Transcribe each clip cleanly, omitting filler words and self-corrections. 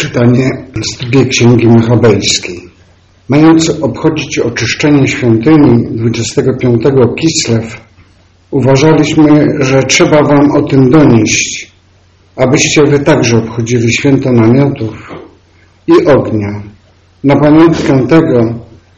Czytanie z drugiej Księgi Machabejskiej. Mając obchodzić oczyszczenie świątyni 25 Kislew, uważaliśmy, że trzeba wam o tym donieść, abyście wy także obchodzili święto namiotów i ognia, na pamiątkę tego,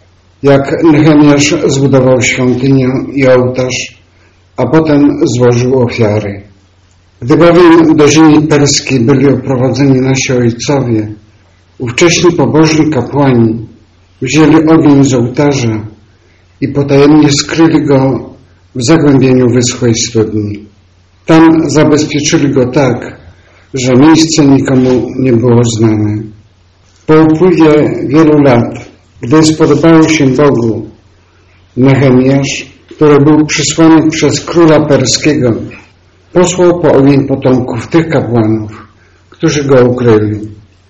jak Nehemiasz zbudował świątynię i ołtarz, a potem złożył ofiary. Gdy bowiem do ziemi perskiej byli oprowadzeni nasi ojcowie, ówcześni pobożni kapłani wzięli ogień z ołtarza i potajemnie skryli go w zagłębieniu wyschłej studni. Tam zabezpieczyli go tak, że miejsce nikomu nie było znane. Po upływie wielu lat, gdy spodobało się Bogu, Nehemiasz, który był przysłany przez króla perskiego, posłał po ogień potomków tych kapłanów, którzy go ukryli.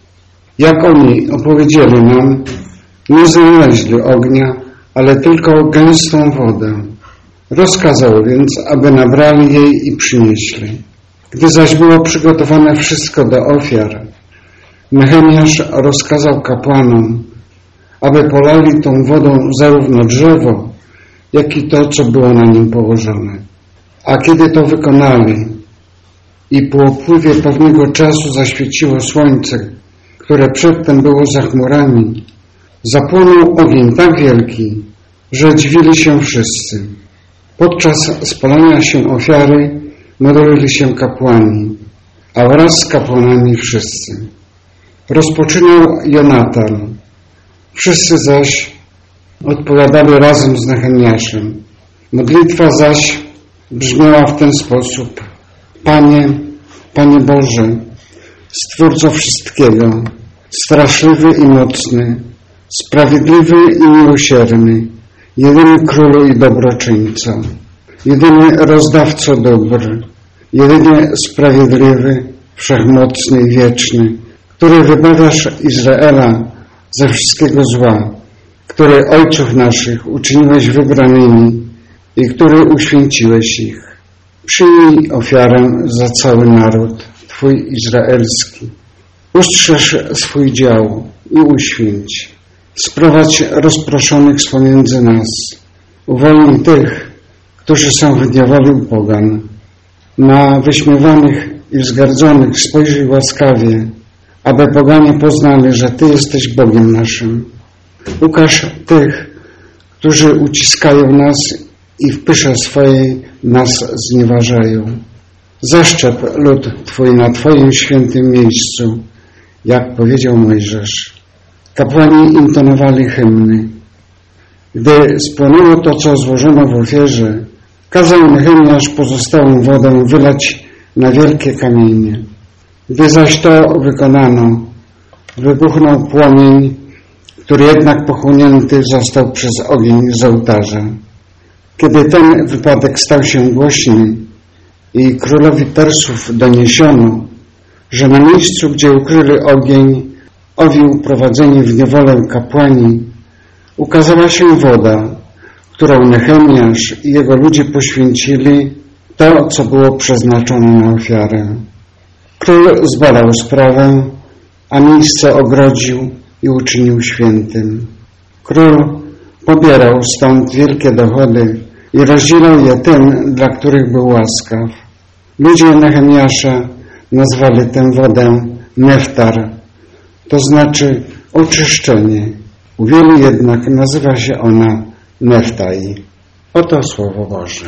Jak oni opowiedzieli nam, nie znaleźli ognia, ale tylko gęstą wodę. Rozkazał więc, aby nabrali jej i przynieśli. Gdy zaś było przygotowane wszystko do ofiar, Nehemiasz rozkazał kapłanom, aby polali tą wodą zarówno drzewo, jak i to, co było na nim położone. A kiedy to wykonali i po upływie pewnego czasu zaświeciło słońce, które przedtem było za chmurami, zapłonął ogień tak wielki, że dziwili się wszyscy. Podczas spalania się ofiary modlili się kapłani, a wraz z kapłanami wszyscy. Rozpoczynał Jonatan. Wszyscy zaś odpowiadali razem z Nehemiaszem. Modlitwa zaś brzmiała w ten sposób: Panie, Panie Boże, Stwórco wszystkiego, straszliwy i mocny, sprawiedliwy i miłosierny, jedyny Królu i dobroczyńco, jedyny rozdawco dóbr, jedynie sprawiedliwy, wszechmocny i wieczny, który wybawiasz Izraela ze wszystkiego zła, który ojców naszych uczyniłeś wybranymi i który uświęciłeś ich. Przyjmij ofiarę za cały naród Twój izraelski. Ustrzeż swój dział i uświęć. Sprowadź rozproszonych z pomiędzy nas. Uwolnij tych, którzy są w niewoli u pogan. Na wyśmiewanych i wzgardzonych spojrzyj łaskawie, aby poganie poznali, że Ty jesteś Bogiem naszym. Ukaż tych, którzy uciskają nas i w pysze swojej nas znieważają. Zaszczep lud Twój na Twoim świętym miejscu, jak powiedział Mojżesz. Kapłani intonowali hymny. Gdy spłonęło to, co złożono w ofierze, kazał Nehemiasz pozostałą wodę wylać na wielkie kamienie. Gdy zaś to wykonano, wybuchnął płomień, który jednak pochłonięty został przez ogień z ołtarza. Kiedy ten wypadek stał się głośny i królowi Persów doniesiono, że na miejscu, gdzie ukryli ogień, owił prowadzeni w niewolę kapłani, ukazała się woda, którą Nehemiasz i jego ludzie poświęcili to, co było przeznaczone na ofiarę. Król zbadał sprawę, a miejsce ogrodził i uczynił świętym. Król pobierał stąd wielkie dochody i rozdzielał je tym, dla których był łaskaw. Ludzie Nehemiasza nazwali tę wodę Neftar, to znaczy oczyszczenie. U wielu jednak nazywa się ona Neftai. Oto Słowo Boże.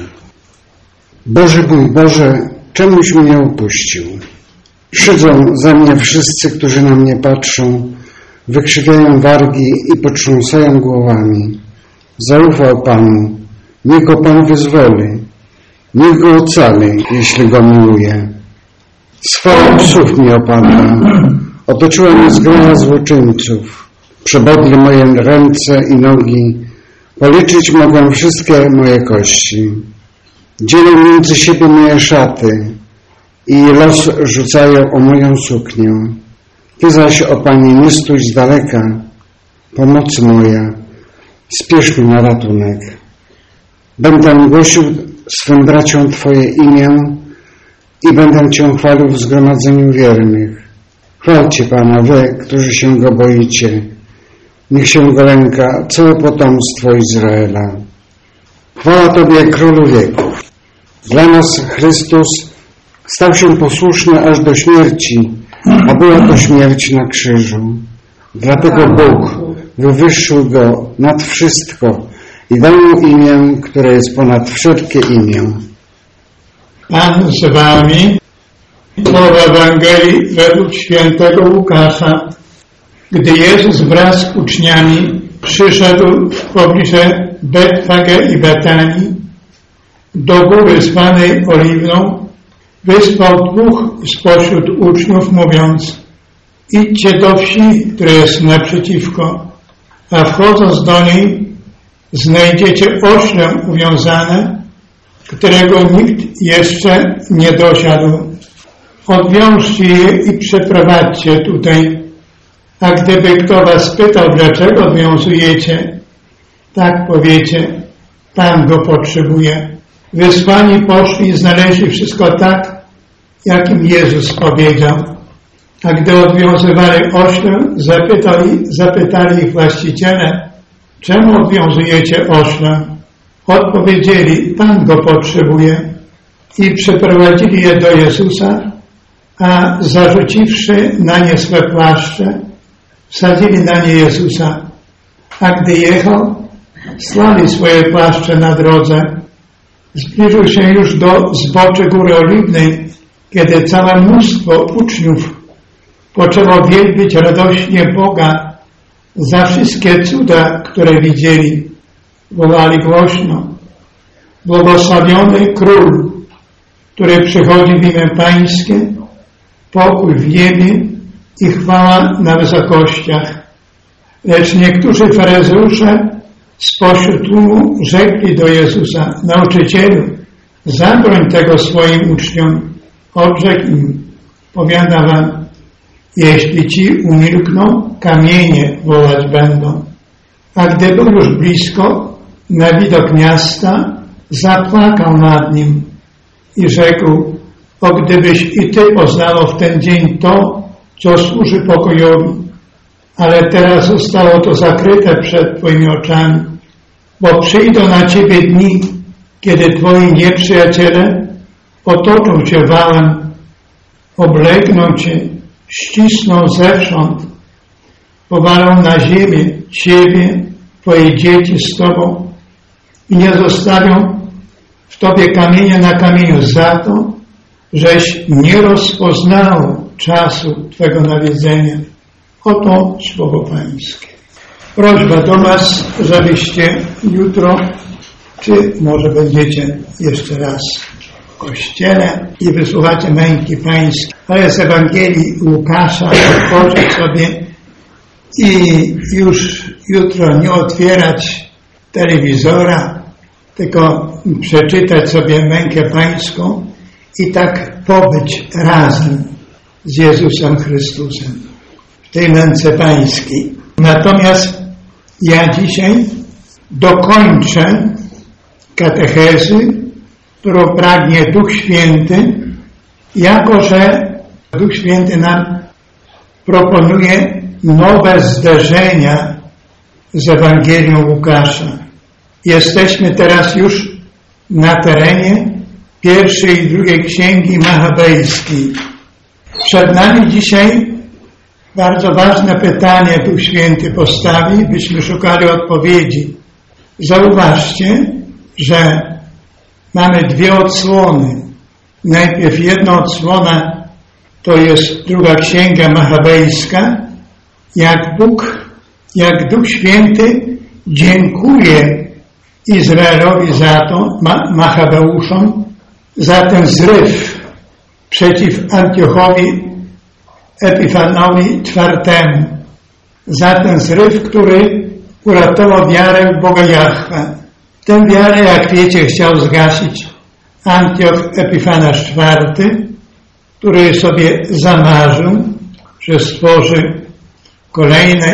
Boże mój Boże, czemuś mnie opuścił? Szydzą za mnie wszyscy, którzy na mnie patrzą, wykrzywiają wargi i potrząsają głowami. Zaufał Panu, niech go Pan wyzwoli, niech go ocali, jeśli go miłuje. Sfera psów mnie opadła, otoczyła mnie zgroza złoczyńców, przebodli moje ręce i nogi, policzyć mogłem wszystkie moje kości. Dzielą między siebie moje szaty i los rzucają o moją suknię. Ty zaś, o Panie, nie stój z daleka, pomoc moja, spiesz mi na ratunek. Będę głosił swym braciom Twoje imię i będę Cię chwalił w zgromadzeniu wiernych. Chwalcie Pana, wy, którzy się Go boicie. Niech się Go lęka całe potomstwo Izraela. Chwała Tobie, Królu wieków. Dla nas Chrystus stał się posłuszny aż do śmierci, a była to śmierć na krzyżu. Dlatego Bóg wywyższył Go nad wszystko i dał Mu imię, które jest ponad wszelkie imię. Pan z Wami. Słowa Ewangelii według świętego Łukasza. Gdy Jezus wraz z uczniami przyszedł w pobliże Betfage i Betanii, do góry zwanej Oliwną, wysłał dwóch spośród uczniów, mówiąc: idźcie do wsi, która jest naprzeciwko, a wchodząc do niej znajdziecie ośle uwiązane, którego nikt jeszcze nie dosiadł. Odwiążcie je i przeprowadźcie tutaj. A gdyby kto was pytał, dlaczego odwiązujecie, tak powiecie: Pan go potrzebuje. Wysłani poszli i znaleźli wszystko tak, jak im Jezus powiedział. A gdy odwiązywali ośle, zapytali ich właściciele: czemu odwiązujecie ośle? Odpowiedzieli: Pan go potrzebuje. I przeprowadzili je do Jezusa, a zarzuciwszy na nie swe płaszcze, wsadzili na nie Jezusa. A gdy jechał, slali swoje płaszcze na drodze. Zbliżył się już do zboczy Góry Oliwnej, kiedy całe mnóstwo uczniów poczęło wielbić radośnie Boga za wszystkie cuda, które widzieli. Wołali głośno: błogosławiony Król, który przychodzi w imię Pańskie, pokój w niebie i chwała na wysokościach. Lecz niektórzy faryzeusze spośród tłumu rzekli do Jezusa: nauczycielu, zabroń tego swoim uczniom. Odrzekł im: powiadam wam, jeśli ci umilkną, kamienie wołać będą. A gdy był już blisko, na widok miasta, zapłakał nad nim i rzekł: o gdybyś i ty poznało w ten dzień to, co służy pokojowi, ale teraz zostało to zakryte przed twoimi oczami, bo przyjdą na ciebie dni, kiedy twoi nieprzyjaciele otoczą cię wałem, oblegną cię, ścisną zewsząd, powalą na ziemię ciebie, twoje dzieci z tobą i nie zostawią w tobie kamienia na kamieniu za to, żeś nie rozpoznał czasu twego nawiedzenia. Oto słowo Pańskie. Prośba do nas, żebyście jutro, czy może będziecie jeszcze raz w kościele i wysłuchacie męki Pańskiej, ale z Ewangelii Łukasza otworzyć sobie i już jutro nie otwierać telewizora, tylko przeczytać sobie mękę Pańską i tak pobyć razem z Jezusem Chrystusem w tej męce Pańskiej. Natomiast ja dzisiaj dokończę katechezy, którą pragnie Duch Święty, jako że Duch Święty nam proponuje nowe zderzenia z Ewangelią Łukasza. Jesteśmy teraz już na terenie pierwszej i drugiej księgi machabejskiej. Przed nami dzisiaj bardzo ważne pytanie Duch Święty postawi, byśmy szukali odpowiedzi. Zauważcie, że mamy dwie odsłony. Najpierw jedna odsłona to jest druga księga machabejska, jak Duch Święty dziękuję Izraelowi za to, Machabeuszom, za ten zryw przeciw Antiochowi Epifanowi IV, za ten zryw, który uratował wiarę w Boga Jahwe. Tę wiarę, jak wiecie, chciał zgasić Antioch Epifanas IV, który sobie zamarzył, że stworzy kolejne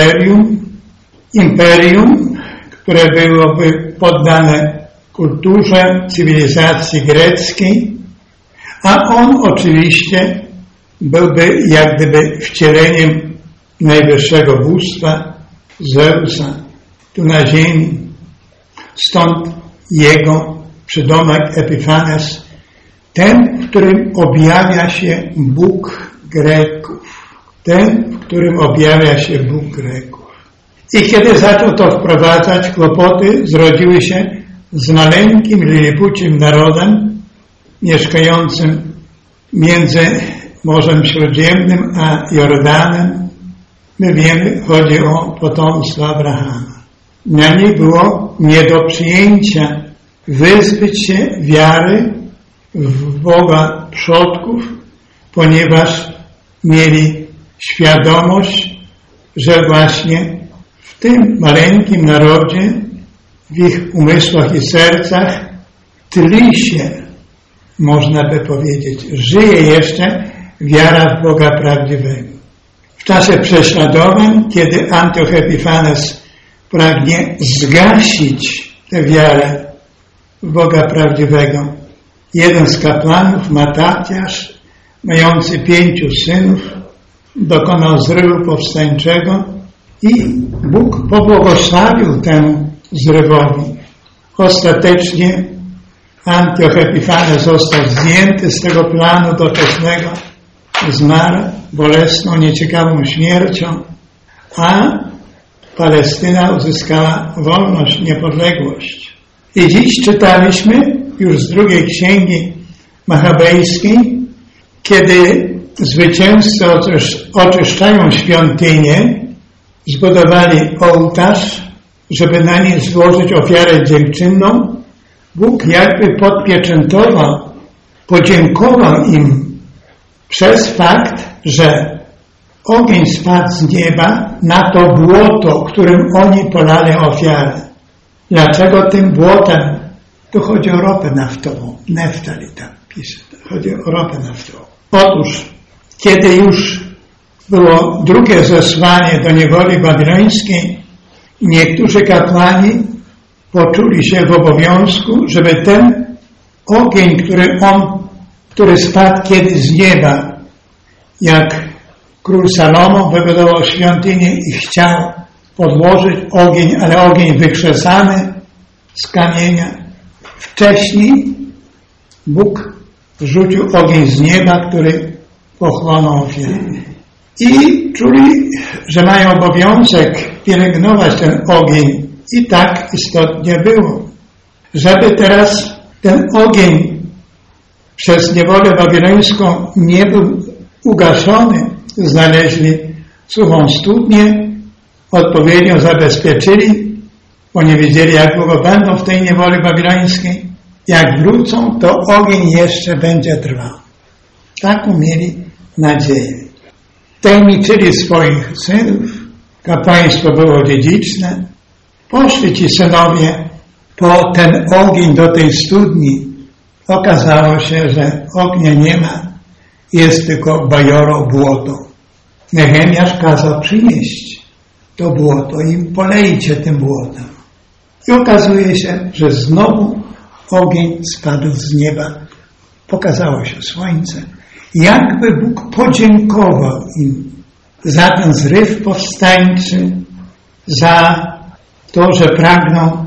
imperium, które byłoby poddane kulturze, cywilizacji greckiej, a on oczywiście byłby jak gdyby wcieleniem najwyższego bóstwa Zeusa tu na ziemi. Stąd jego przydomek Epifanes, ten, w którym objawia się Bóg Greków. Ten, w którym objawia się Bóg Greków. I kiedy zaczął to wprowadzać, kłopoty zrodziły się z maleńkim, lilipucim narodem mieszkającym między Morzem Śródziemnym a Jordanem. My wiemy, chodzi o potomstwo Abrahama. Na nich było nie do przyjęcia wyzbyć się wiary w Boga przodków, ponieważ mieli świadomość, że właśnie w tym maleńkim narodzie, w ich umysłach i sercach tli się, można by powiedzieć, żyje jeszcze wiara w Boga prawdziwego. W czasie prześladowań, kiedy Antioch Epifanes pragnie zgasić tę wiarę w Boga prawdziwego, jeden z kapłanów, Matatiasz, mający 5 synów, dokonał zrywu powstańczego i Bóg pobłogosławił temu zrywowi. Ostatecznie Antioch Epifanes został zdjęty z tego planu doczesnego, zmarł bolesną, nieciekawą śmiercią, a Palestyna uzyskała wolność, niepodległość. I dziś czytaliśmy już z drugiej księgi machabejskiej, kiedy zwycięzcy oczyszczają świątynię, zbudowali ołtarz, żeby na niej złożyć ofiarę dziękczynną. Bóg jakby podpieczętował, podziękował im przez fakt, że ogień spadł z nieba na to błoto, którym oni polali ofiarę. Dlaczego tym błotem? Tu chodzi o ropę naftową. Neftali tam pisze. Chodzi o ropę naftową. Otóż, kiedy już było drugie zesłanie do niewoli babilońskiej, niektórzy kapłani poczuli się w obowiązku, żeby ten ogień, który spadł kiedyś z nieba, jak król Salomon wybudował świątynię i chciał podłożyć ogień, ale ogień wykrzesany z kamienia. Wcześniej Bóg rzucił ogień z nieba, który pochłonął ofiarę. I czuli, że mają obowiązek pielęgnować ten ogień. I tak istotnie było. Żeby teraz ten ogień przez niewolę babilońską nie był ugaszony, znaleźli suchą studnię, odpowiednio zabezpieczyli, bo nie wiedzieli, jak długo będą w tej niewoli babilońskiej. Jak wrócą, to ogień jeszcze będzie trwał. Taką mieli nadzieję. Tajemniczyli swoich synów, kapłaństwo było dziedziczne. Poszli ci synowie po ten ogień do tej studni. Okazało się, że ognia nie ma, jest tylko bajoro błoto. Nehemiasz kazał przynieść to błoto i polejcie tym błotem. I okazuje się, że znowu ogień spadł z nieba. Pokazało się słońce. Jakby Bóg podziękował im za ten zryw powstańczy, za to, że pragną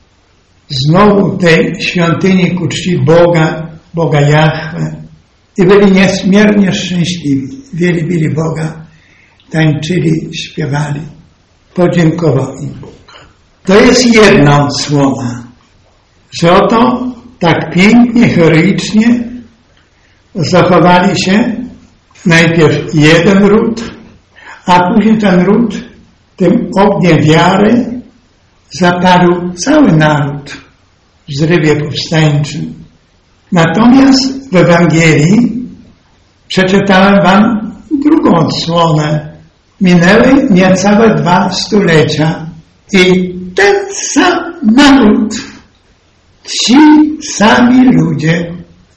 znowu tej świątyni ku czci Boga Jahwe. I byli niezmiernie szczęśliwi. Wielbili Boga, tańczyli, śpiewali. Podziękował im Bóg. To jest jedna odsłona, że oto tak pięknie, heroicznie zachowali się najpierw jeden ród, a później ten ród tym ogniem wiary zaparł cały naród w zrywie powstańczym. Natomiast w Ewangelii przeczytałem wam drugą odsłonę. Minęły niecałe 2 stulecia i ten sam naród, ci sami ludzie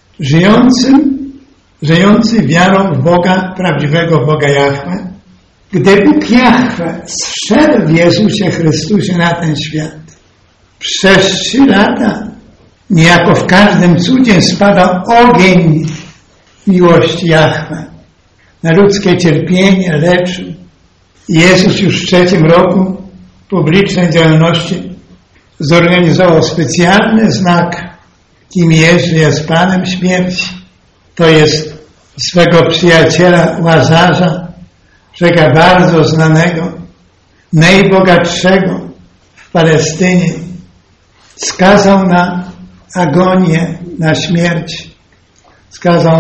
żyjący wiarą w Boga, prawdziwego Boga Jahwe, gdy Bóg Jahwe zszedł w Jezusie Chrystusie na ten świat, przez 3 lata, niejako w każdym cudzie spadał ogień miłości Jahwe. na ludzkie cierpienie, leczył. Jezus już w 3. roku publicznej działalności zorganizował specjalny znak, kim jest, że jest Panem śmierci. To jest swego przyjaciela Łazarza, człowieka bardzo znanego, najbogatszego w Palestynie, skazał na agonię, na śmierć. Skazał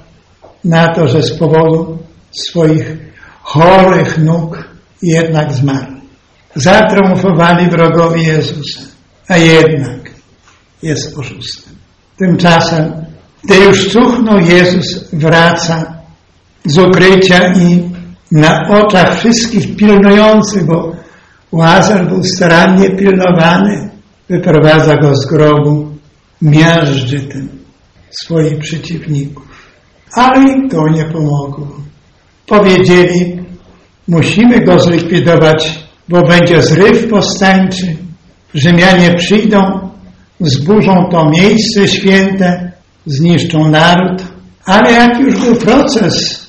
na to, że z powodu swoich chorych nóg jednak zmarł. Zatriumfowali wrogowie Jezusa, a jednak jest oszustem. Tymczasem, gdy już cuchnął, Jezus wraca z ukrycia i na oczach wszystkich pilnujących, bo Łazar był starannie pilnowany, wyprowadza go z grobu, miażdży tym swoich przeciwników. Ale i to nie pomogło. Powiedzieli, musimy go zlikwidować, bo będzie zryw powstańczy. Rzymianie przyjdą, zburzą to miejsce święte, zniszczą naród. Ale jak już był proces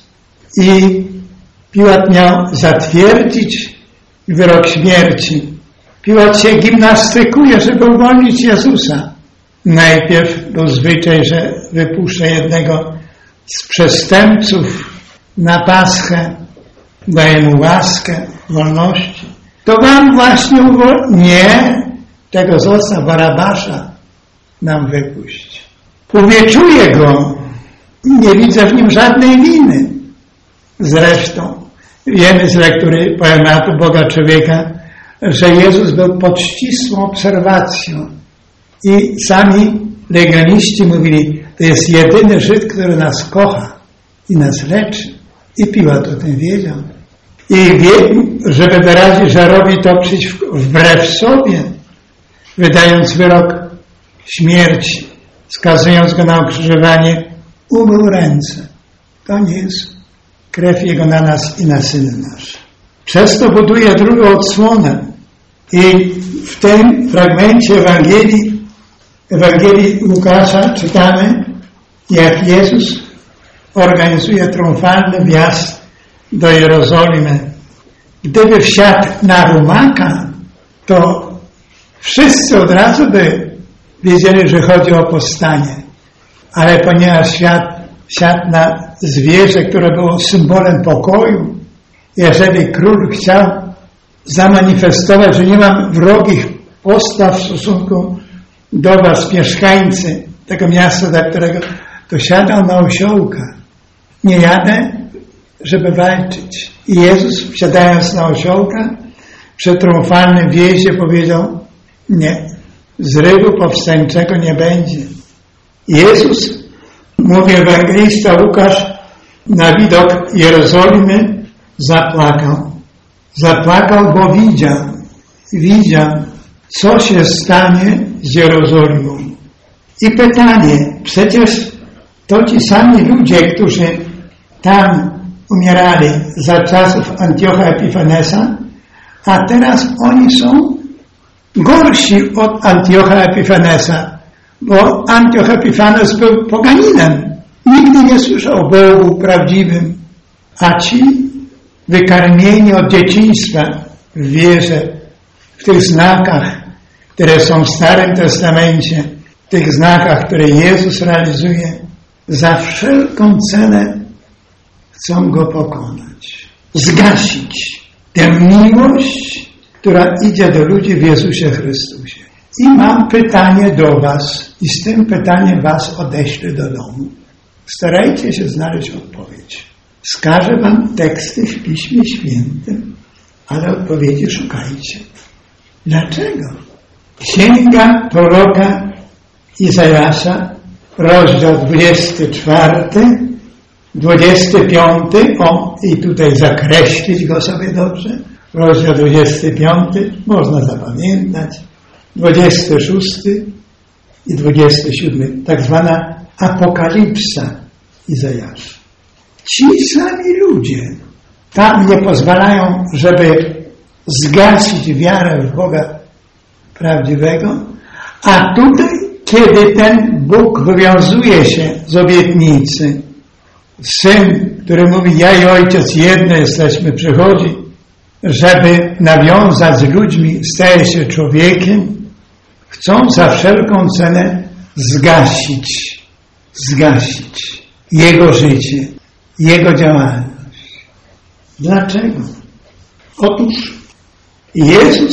i Piłat miał zatwierdzić wyrok śmierci, Piłat się gimnastykuje, żeby uwolnić Jezusa. Najpierw był zwyczaj, że wypuszcza jednego z przestępców na Paschę, daje mu łaskę wolności. To wam właśnie nie, tego zosa Barabasza nam wypuść. Uwieczuję go, nie widzę w nim żadnej winy. Zresztą wiemy z lektury poematu Boga Człowieka, że Jezus był pod ścisłą obserwacją i sami legioniści mówili, to jest jedyny Żyd, który nas kocha i nas leczy. I Piłat o tym wiedział. I żeby wyrazić, że robi to wbrew sobie, wydając wyrok śmierci, skazując go na ukrzyżowanie, umył ręce. To nie jest krew Jego na nas i na Syny nasz. Przez to buduje drugą odsłonę. I w tym fragmencie Ewangelii Łukasza czytamy, jak Jezus organizuje triumfalny wjazd do Jerozolimy. Gdyby wsiadł na rumaka, to wszyscy od razu by wiedzieli, że chodzi o powstanie. Ale ponieważ wsiadł na zwierzę, które było symbolem pokoju, jeżeli król chciał zamanifestować, że nie mam wrogich postaw w stosunku do was, mieszkańcy tego miasta, dla którego to siadał na osiołka. Nie jadę, żeby walczyć. I Jezus, wsiadając na osiołka, przy triumfalnym wjeździe powiedział, nie, zrywu powstańczego nie będzie. Jezus, mówi ewangelista Łukasz, na widok Jerozolimy zapłakał. Zapłakał, bo widział, co się stanie z Jerozolimą. I pytanie, przecież to ci sami ludzie, którzy tam umierali za czasów Antiocha Epifanesa, a teraz oni są gorsi od Antiocha Epifanesa, bo Antioch Epifanes był poganinem. Nigdy nie słyszał o Bogu prawdziwym, a ci wykarmieni od dzieciństwa w wierze, w tych znakach, które są w Starym Testamencie, w tych znakach, które Jezus realizuje, za wszelką cenę chcą Go pokonać, zgasić tę miłość, która idzie do ludzi w Jezusie Chrystusie. I mam pytanie do was i z tym pytaniem was odeślę do domu. Starajcie się znaleźć odpowiedź. Wskażę wam teksty w Piśmie Świętym, ale odpowiedzi szukajcie. Dlaczego? Księga proroka Izajasza, rozdział 24, 25, i tutaj zakreślić go sobie dobrze, rozdział 25, można zapamiętać, 26 i 27, tak zwana apokalipsa Izajasza. Ci sami ludzie tam nie pozwalają, żeby zgasić wiarę w Boga prawdziwego, a tutaj, kiedy ten Bóg wywiązuje się z obietnicy, Syn, który mówi, ja i ojciec jedno jesteśmy, przychodzi, żeby nawiązać z ludźmi, staje się człowiekiem, chcą za wszelką cenę zgasić Jego życie, Jego działalność. Dlaczego? Otóż Jezus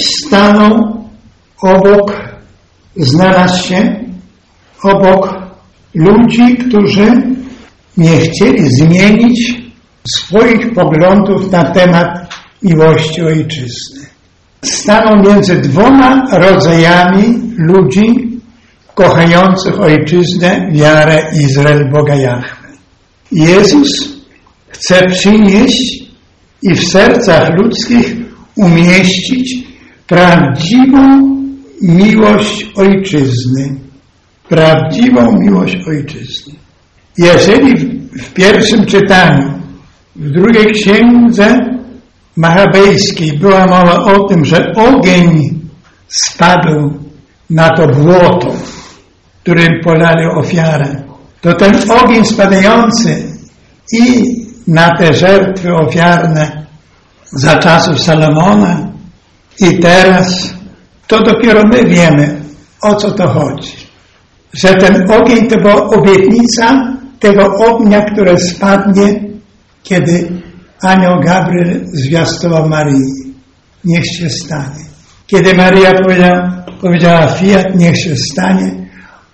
znalazł się obok ludzi, którzy nie chcieli zmienić swoich poglądów na temat miłości ojczyzny. Stanął między dwoma rodzajami ludzi kochających ojczyznę, wiarę, Izrael, Boga Jahwe. Jezus chce przynieść i w sercach ludzkich umieścić prawdziwą miłość ojczyzny. Prawdziwą miłość ojczyzny. Jeżeli w pierwszym czytaniu, w drugiej księdze machabejskiej była mowa o tym, że ogień spadł na to błoto, którym polali ofiarę, to ten ogień spadający i na te żertwy ofiarne za czasów Salomona i teraz, to dopiero my wiemy, o co to chodzi. Że ten ogień to była obietnica tego ognia, które spadnie, kiedy anioł Gabriel zwiastował Maryi. Niech się stanie. Kiedy Maryja powiedziała fiat, niech się stanie,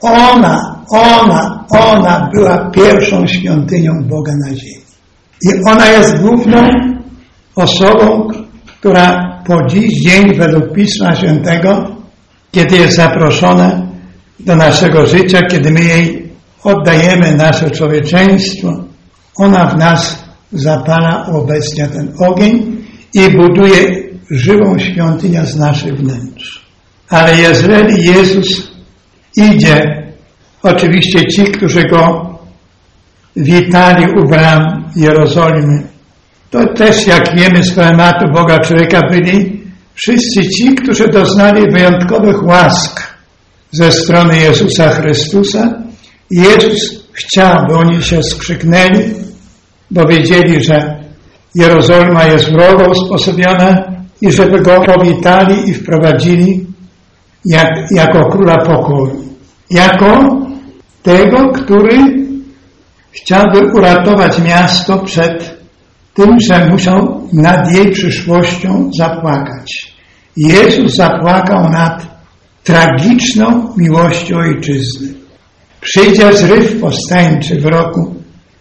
ona była pierwszą świątynią Boga na ziemi. I ona jest główną osobą, która po dziś dzień według Pisma Świętego, kiedy jest zaproszona do naszego życia, kiedy my jej oddajemy nasze człowieczeństwo, ona w nas zapala obecnie ten ogień i buduje żywą świątynię z naszych wnętrz. Ale jeżeli Jezus idzie, oczywiście ci, którzy Go witali u bram Jerozolimy, to też, jak wiemy z poematu Boga człowieka, byli wszyscy ci, którzy doznali wyjątkowych łask ze strony Jezusa Chrystusa. Jezus chciał, by oni się skrzyknęli, bo wiedzieli, że Jerozolima jest wrogo usposobiona i żeby Go powitali i wprowadzili jako króla pokoju. Jako tego, który chciałby uratować miasto przed tym, że musiał nad jej przyszłością zapłakać. Jezus zapłakał nad tragiczną miłością ojczyzny. Przyjdzie zryw powstańczy w roku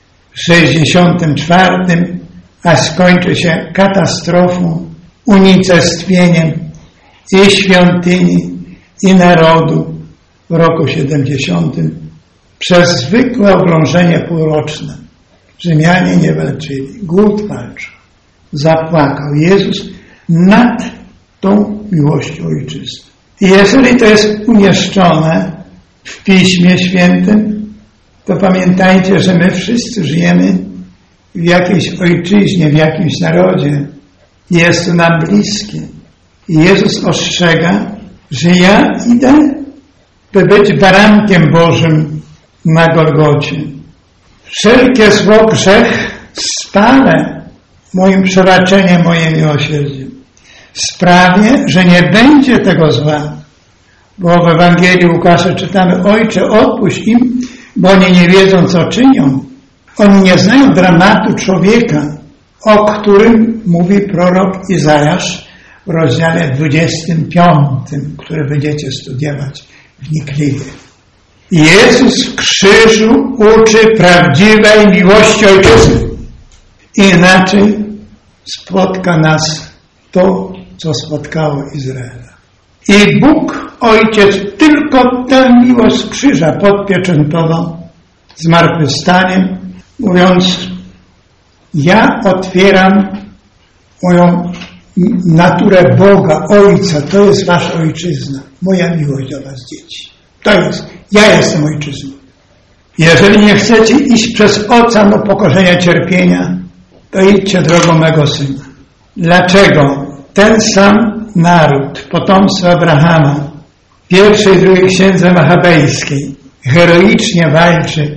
64, a skończy się katastrofą, unicestwieniem i świątyni, i narodu w roku 70 przez zwykłe oblążenie półroczne. Rzymianie nie walczyli, głód walczył. Zapłakał Jezus nad tą miłością ojczyzny. I jeżeli to jest umieszczone w Piśmie Świętym, to pamiętajcie, że my wszyscy żyjemy w jakiejś ojczyźnie, w jakimś narodzie. Jest to nam bliskie. I Jezus ostrzega, że ja idę, by być barankiem Bożym na Golgocie. Wszelkie zło, grzech spalę moim przebaczeniem, moim miłosierdziem. Sprawię, że nie będzie tego zła. Bo w Ewangelii Łukasza czytamy: Ojcze, odpuść im, bo oni nie wiedzą, co czynią. Oni nie znają dramatu człowieka, o którym mówi prorok Izajasz w rozdziale 25, który będziecie studiować wnikliwie. Jezus w krzyżu uczy prawdziwej miłości ojczyzny. Inaczej spotka nas to, co spotkało Izraela. I Bóg Ojciec tylko tę miłość z krzyża podpieczętował zmartwychwstaniem, mówiąc: ja otwieram moją naturę Boga, Ojca, to jest wasza ojczyzna, moja miłość do was, dzieci. To jest, ja jestem ojczyzną. Jeżeli nie chcecie iść przez ocean upokorzenia, cierpienia, to idźcie drogą mego Syna. Dlaczego ten sam naród, potomstwo Abrahama, w pierwszej i drugiej księdze machabejskiej heroicznie walczy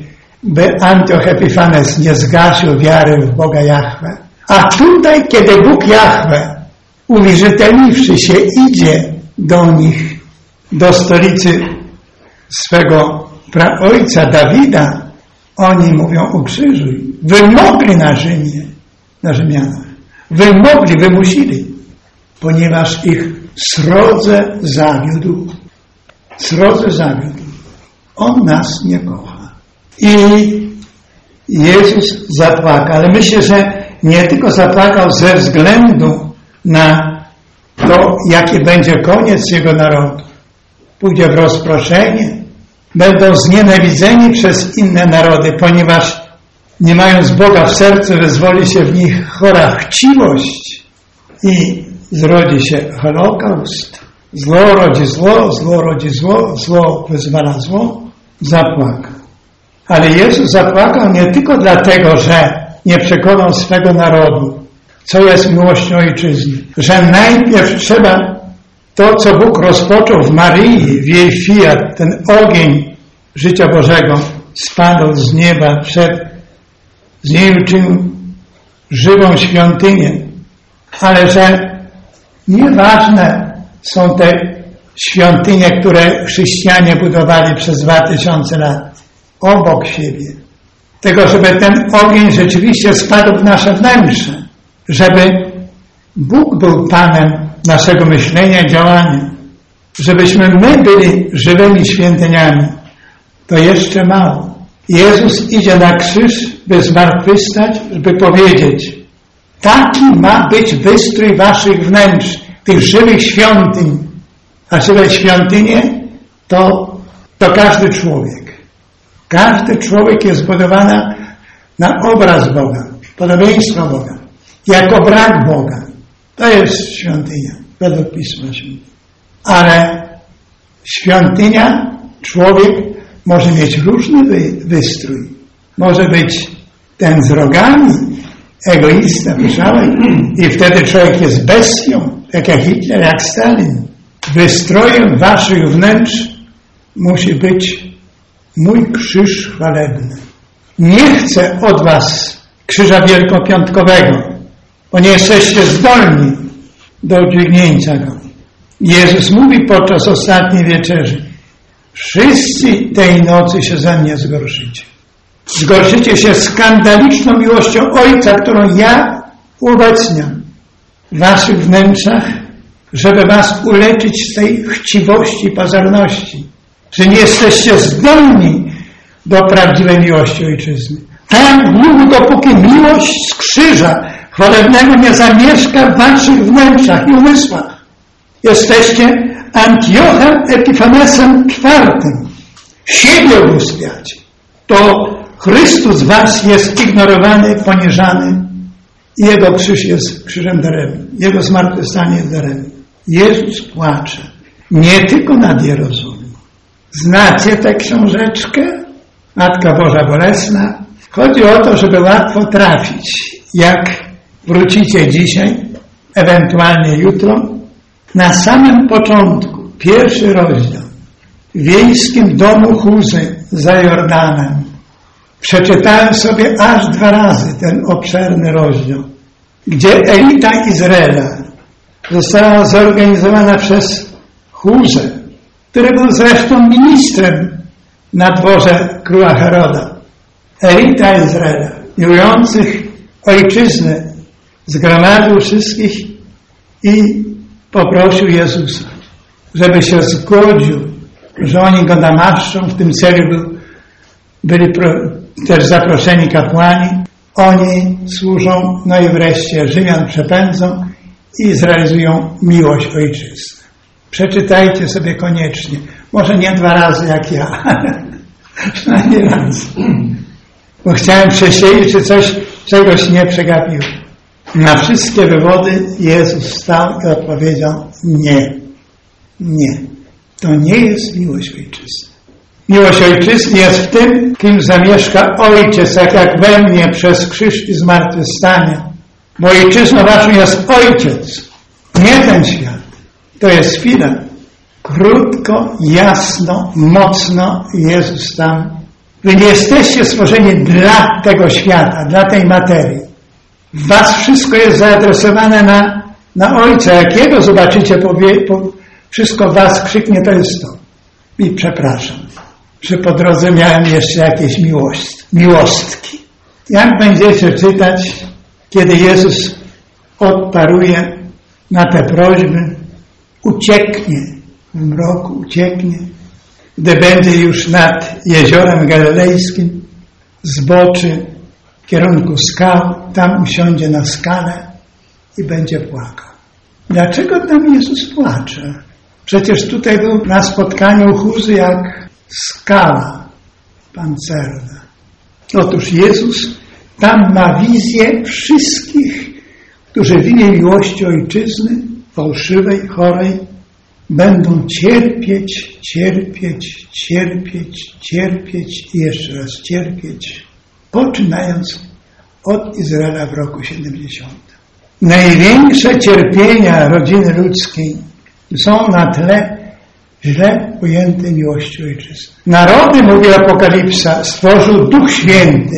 by Antioch Epifanes nie zgasił wiary w Boga Jahwe. A tutaj, kiedy Bóg Jahwe, uwierzytelniwszy się, idzie do nich, do stolicy swego praojca Dawida, oni mówią: ukrzyżuj. Wy mogli na Rzymianach. Wy mogli, wymusili, ponieważ ich srodze zawiódł. Srodze zawiódł. On nas nie kocha. I Jezus zapłakał, ale myślę, że nie tylko zapłakał ze względu na to, jaki będzie koniec Jego narodu. Pójdzie w rozproszenie, będą znienawidzeni przez inne narody, ponieważ nie mając Boga w sercu, wyzwoli się w nich chora chciwość i zrodzi się Holokaust. Zło rodzi zło, zło rodzi zło, zło wyzwala zło. Zapłakał. Ale Jezus zapłakał nie tylko dlatego, że nie przekonał swego narodu, co jest miłością ojczyzny, że najpierw trzeba to, co Bóg rozpoczął w Maryi, w jej fiat, ten ogień życia Bożego spadł z nieba, z niej uczynił żywą świątynię, ale że nieważne są te świątynie, które chrześcijanie budowali przez 2000 lat obok siebie. Tego, żeby ten ogień rzeczywiście spadł w nasze wnętrze, żeby Bóg był Panem naszego myślenia i działania, żebyśmy my byli żywymi świątyniami. To jeszcze mało. Jezus idzie na krzyż, by zmartwychwstać, żeby powiedzieć: taki ma być wystrój waszych wnętrz, tych żywych świątyń. A żywe świątynie to każdy człowiek. Każdy człowiek jest zbudowany na obraz Boga, podobieństwo Boga, jako brak Boga. To jest świątynia, według Pisma Świętego. Ale świątynia, człowiek może mieć różny wystrój. Może być ten z rogami, egoista, pyszałek, i wtedy człowiek jest bestią, tak jak Hitler, jak Stalin. Wystrojem waszych wnętrz musi być mój krzyż chwalebny. Nie chcę od was krzyża wielkopiątkowego, bo nie jesteście zdolni do udźwignięcia go. Jezus mówi podczas ostatniej wieczerzy: wszyscy tej nocy się ze mnie zgorszycie. Zgorszycie się skandaliczną miłością Ojca, którą ja uobecniam w waszych wnętrzach, żeby was uleczyć z tej chciwości i pazerności, że nie jesteście zdolni do prawdziwej miłości Ojczyzny. Tak długo, dopóki miłość z krzyża chwalebnego nie zamieszka w waszych wnętrzach i umysłach. Jesteście Antiochem Epifanesem IV. Siebie ubóstwiacie. To Chrystus was jest ignorowany, poniżany i Jego krzyż jest krzyżem daremnym. Jego zmartwychwstanie jest daremnym. Jezus płacze nie tylko nad Jerozolimą. Znacie tę książeczkę? Matka Boża Bolesna. Chodzi o to, żeby łatwo trafić. Jak wrócicie dzisiaj, ewentualnie jutro, na samym początku, 1 rozdział, w wiejskim domu Chuzy za Jordanem. Przeczytałem sobie aż 2 razy ten obszerny rozdział, gdzie elita Izraela została zorganizowana przez Chuzę, który był zresztą ministrem na dworze króla Heroda. Elita Izraela, miłujących ojczyznę, zgromadził wszystkich i poprosił Jezusa, żeby się zgodził, że oni go namaszczą. W tym celu byli też zaproszeni kapłani. Oni służą, no i wreszcie Rzymian przepędzą i zrealizują miłość ojczyzny. Przeczytajcie sobie koniecznie. Może nie 2 razy jak ja, ale przynajmniej raz. Bo chciałem przesiedzieć, czy czegoś nie przegapiłem. Na wszystkie wywody Jezus wstał i odpowiedział: nie. Nie. To nie jest miłość ojczyzny. Miłość ojczyzny jest w tym, kim zamieszka Ojciec, tak jak we mnie przez krzyż i zmartwychwstanie. Bo ojczyzną waszą jest Ojciec, nie ten świat. To jest chwila. Krótko, jasno, mocno Jezus tam Wy nie jesteście stworzeni dla tego świata, dla tej materii. W was wszystko jest zaadresowane na Ojca. Jak Jego zobaczycie, wszystko w was krzyknie, to jest to. I przepraszam, że po drodze miałem jeszcze jakieś miłostki. Jak będziecie czytać, kiedy Jezus odparuje na te prośby, ucieknie w mroku, ucieknie, gdy będzie już nad jeziorem galilejskim, zboczy w kierunku skał, tam usiądzie na skale i będzie płakał. Dlaczego tam Jezus płacze? Przecież tutaj był na spotkaniu chózy jak skała pancerna. Otóż Jezus tam ma wizję wszystkich, którzy w imię miłości Ojczyzny, fałszywej, chorej, będą cierpieć i jeszcze raz cierpieć, poczynając od Izraela w roku 70. Największe cierpienia rodziny ludzkiej są na tle źle pojętej miłości Ojczyzny. Narody, mówi Apokalipsa, stworzył Duch Święty.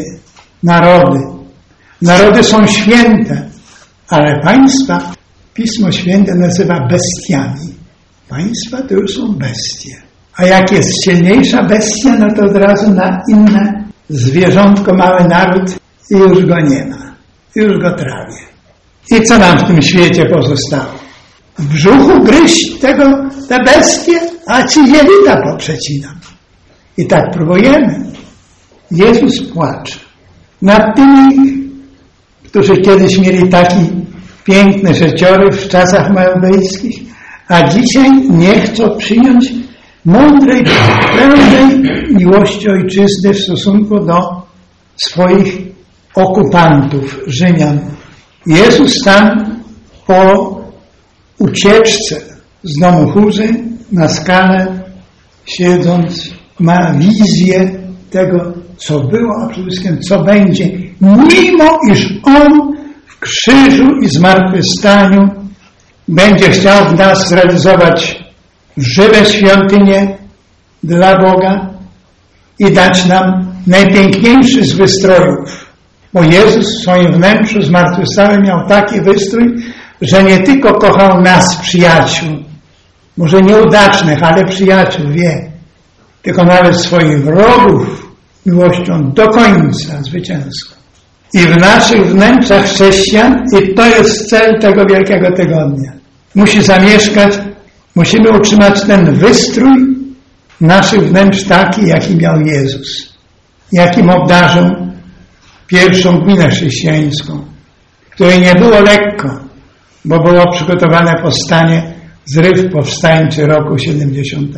Narody są święte, ale państwa Pismo Święte nazywa bestiami. Państwa to już są bestie. A jak jest silniejsza bestia, no to od razu na inne zwierzątko, mały naród i już go nie ma. Już go trawie. I co nam w tym świecie pozostało? W brzuchu gryźć te bestie, a ci jelita poprzecinam. I tak próbujemy. Jezus płacze nad tymi, którzy kiedyś mieli taki piękny życiorys w czasach małobejskich, a dzisiaj nie chcą przyjąć mądrej, pełnej miłości Ojczyzny w stosunku do swoich okupantów, Rzymian. Jezus tam po ucieczce z domu chózy na skale siedząc ma wizję tego, co było, a przede wszystkim co będzie, mimo iż On w krzyżu i zmartwychwstaniu będzie chciał w nas zrealizować żywe świątynie dla Boga i dać nam najpiękniejszy z wystrojów. Bo Jezus w swoim wnętrzu zmartwychwstały miał taki wystrój, że nie tylko kochał nas, przyjaciół, może nieudacznych, ale przyjaciół, tylko nawet swoich wrogów miłością do końca zwycięską. I w naszych wnętrzach chrześcijan, i to jest cel tego Wielkiego Tygodnia, musi zamieszkać, musimy utrzymać ten wystrój naszych wnętrz taki, jaki miał Jezus, jakim obdarzył pierwszą gminę chrześcijańską, której nie było lekko, bo było przygotowane powstanie, zryw powstańczy roku 70.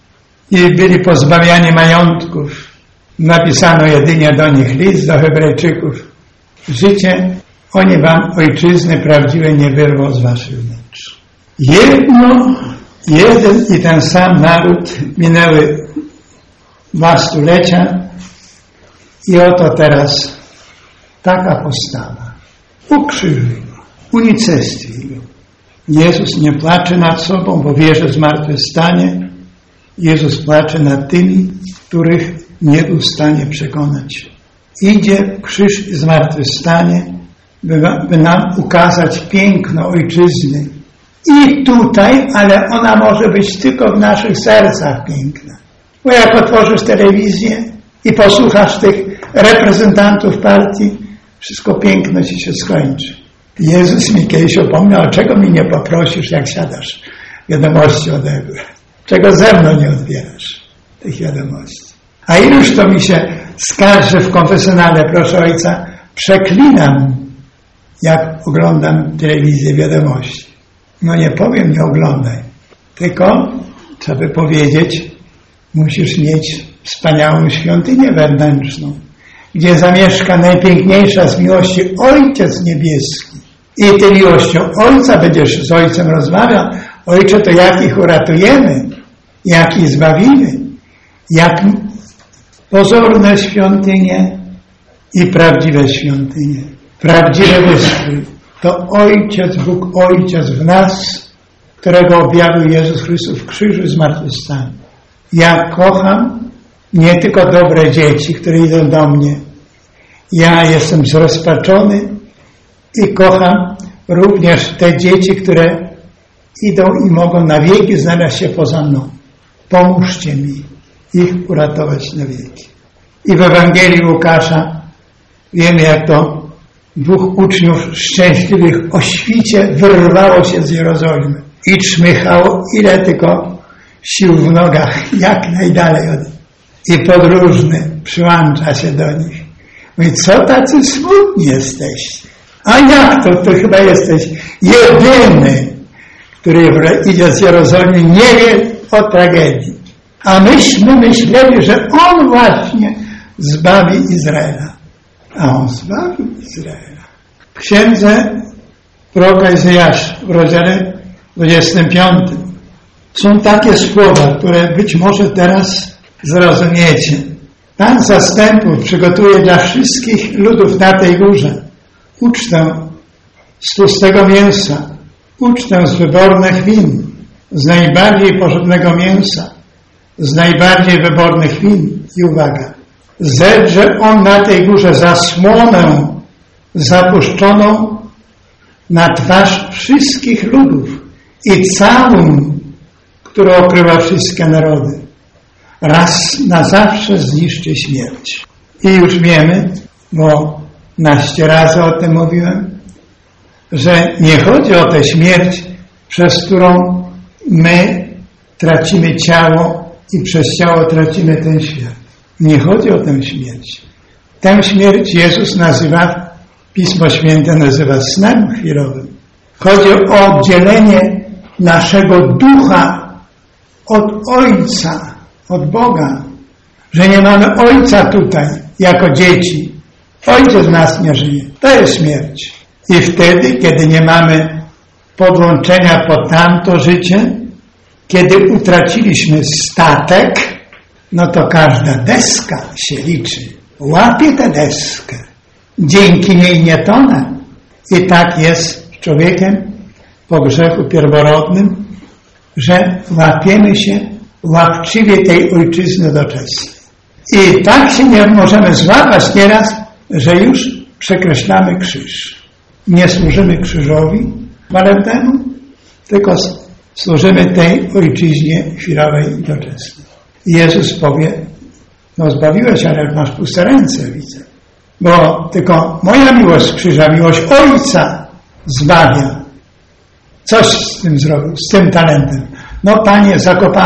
I byli pozbawiani majątków. Napisano jedynie do nich list, do Hebrajczyków. Życie, oni wam ojczyzny prawdziwej nie wyrwą z waszych wnętrz. Jeden i ten sam naród minęły 2 stulecia i oto teraz taka postawa. Ukrzyżuj go, unicestwij go. Jezus nie płacze nad sobą, bo wierzy w zmartwychwstanie. Jezus płacze nad tymi, których nie był w stanie przekonać. Idzie krzyż i zmartwychwstanie, by nam ukazać piękno Ojczyzny. I tutaj, ale ona może być tylko w naszych sercach piękna. Bo jak otworzysz telewizję i posłuchasz tych reprezentantów partii, wszystko piękno ci się skończy. Jezus mi kiedyś upomniał, czego mi nie poprosisz, jak siadasz wiadomości odebrać. Czego ze mną nie odbierasz tych wiadomości. A iluż to mi się skarży w konfesjonale, proszę Ojca, przeklinam, jak oglądam telewizję wiadomości. No nie powiem, nie oglądaj. Tylko, trzeba by powiedzieć, musisz mieć wspaniałą świątynię wewnętrzną, gdzie zamieszka najpiękniejsza z miłości Ojciec Niebieski. I ty miłością Ojca będziesz z Ojcem rozmawiał. Ojcze, to jak ich uratujemy, jak ich zbawimy, jak pozorne świątynie i prawdziwe świątynie. Prawdziwy wystrój to Ojciec, Bóg Ojciec w nas, którego objawił Jezus Chrystus w krzyżu zmartwychwstaniu. Ja kocham nie tylko dobre dzieci, które idą do mnie. Ja jestem zrozpaczony i kocham również te dzieci, które idą i mogą na wieki znaleźć się poza mną. Pomóżcie mi ich uratować na wieki. I w Ewangelii Łukasza wiemy, jak to 2 uczniów szczęśliwych o świcie wyrwało się z Jerozolimy i czmychało, ile tylko sił w nogach, jak najdalej od nich. I podróżny przyłącza się do nich. Mówi, co tacy smutni jesteście? A jak to? Ty chyba jesteś jedyny, który idzie z Jerozolimy, nie wie o tragedii. A myśmy myśleli, że on właśnie zbawi Izraela. A on zbawił Izraela. W księdze proroka Izajasza w rozdziale 25 są takie słowa, które być może teraz zrozumiecie. Pan zastępów przygotuje dla wszystkich ludów na tej górze ucztę z tłustego mięsa, ucztę z wybornych win, z najbardziej porządnego mięsa, z najbardziej wybornych win. I uwaga, zedrze on na tej górze zasłonę zapuszczoną na twarz wszystkich ludów i całun, który okrywa wszystkie narody. Raz na zawsze zniszczy śmierć. I już wiemy, bo naście razy o tym mówiłem, że nie chodzi o tę śmierć, przez którą my tracimy ciało i przez ciało tracimy ten świat. Nie chodzi o tę śmierć. Tę śmierć Jezus nazywa, Pismo Święte nazywa snem chwilowym. Chodzi o oddzielenie naszego ducha od Ojca, od Boga. Że nie mamy Ojca tutaj, jako dzieci. Ojciec nas nie żyje. To jest śmierć. I wtedy, kiedy nie mamy podłączenia po tamto życie, kiedy utraciliśmy statek, no to każda deska się liczy. Łapie tę deskę. Dzięki niej nie tonę. I tak jest z człowiekiem po grzechu pierworodnym, że łapiemy się łapczywie tej ojczyzny doczesnej. I tak się nie możemy złapać nieraz, że już przekreślamy krzyż. Nie służymy krzyżowi chwalewnemu, tylko służymy tej ojczyźnie chwilowej i doczesnej. I Jezus powie, no zbawiłeś, ale masz puste ręce, widzę. Bo tylko moja miłość z krzyża, miłość Ojca zbawia. Coś z tym zrobił, z tym talentem. No Panie,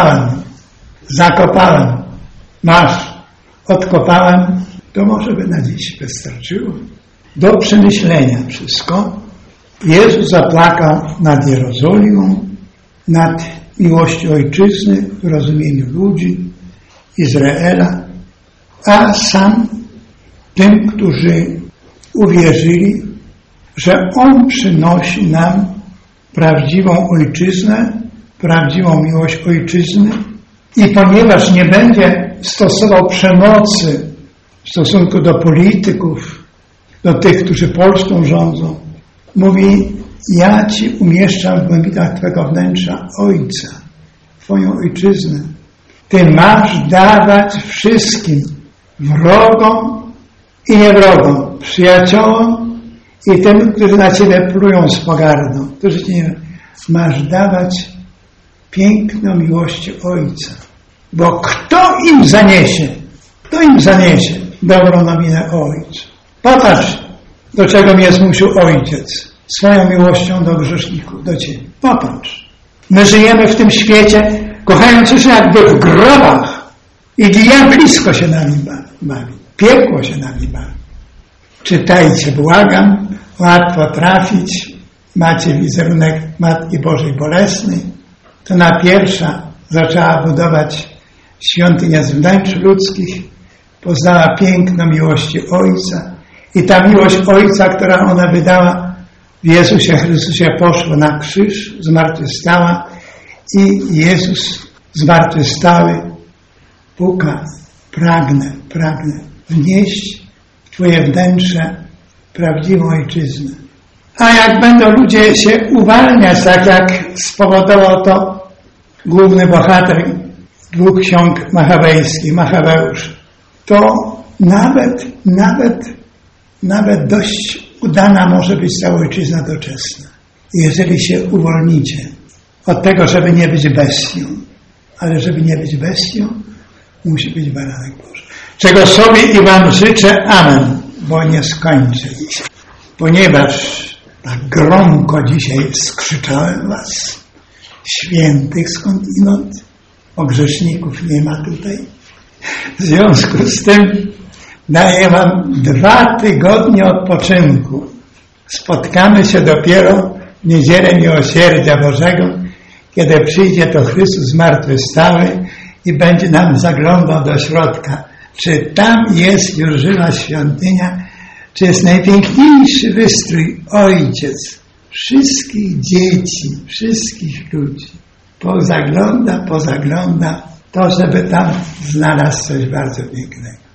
zakopałem. Masz, odkopałem, to może by na dziś wystarczyło. Do przemyślenia wszystko. Jezus zapłakał nad Jerozolimą, nad miłością Ojczyzny w rozumieniu ludzi, Izraela, a sam tym, którzy uwierzyli, że On przynosi nam prawdziwą Ojczyznę, prawdziwą miłość Ojczyzny i ponieważ nie będzie stosował przemocy w stosunku do polityków, do tych, którzy Polską rządzą, mówi, ja Ci umieszczam w głębinach Twego wnętrza Ojca, Twoją Ojczyznę. Ty masz dawać wszystkim, wrogom i niewrogom, przyjaciołom i tym, którzy na Ciebie plują z pogardą, którzy Cię nie... Masz dawać piękno miłości Ojca. Bo kto im zaniesie dobrą nowinę o Ojcu? Popatrz, do czego mnie zmusił Ojciec swoją miłością do grzeszników, do Ciebie. Popatrz. My żyjemy w tym świecie, kochając się jakby w grobach i diablisko się nami bawi. Piekło się nami bawi. Czytajcie, błagam, łatwo trafić. Macie wizerunek Matki Bożej Bolesnej. To ona pierwsza zaczęła budować świątynię z wnętrz ludzkich. Poznała piękno miłości Ojca. I ta miłość Ojca, którą ona wydała w Jezusie Chrystusie, poszła na krzyż, zmartwychwstała i Jezus zmartwychwstały puka, pragnę wnieść w Twoje wnętrze prawdziwą Ojczyznę. A jak będą ludzie się uwalniać, tak jak spowodował to główny bohater 2 ksiąg machabejskich, Machabeusz, to nawet dość udana może być ta ojczyzna doczesna. Jeżeli się uwolnicie od tego, żeby nie być bestią. Ale żeby nie być bestią, musi być baranek Boży. Czego sobie i wam życzę, amen, bo nie skończę dzisiaj. Ponieważ tak gromko dzisiaj skrzyczałem was, świętych skądinąd, o grzeszników nie ma tutaj. W związku z tym daję wam 2 tygodnie odpoczynku. Spotkamy się dopiero w Niedzielę Miłosierdzia Bożego, kiedy przyjdzie to Chrystus zmartwychwstały i będzie nam zaglądał do środka. Czy tam jest już żywa świątynia, czy jest najpiękniejszy wystrój Ojciec wszystkich dzieci, wszystkich ludzi. Pozagląda, to żeby tam znalazł coś bardzo pięknego.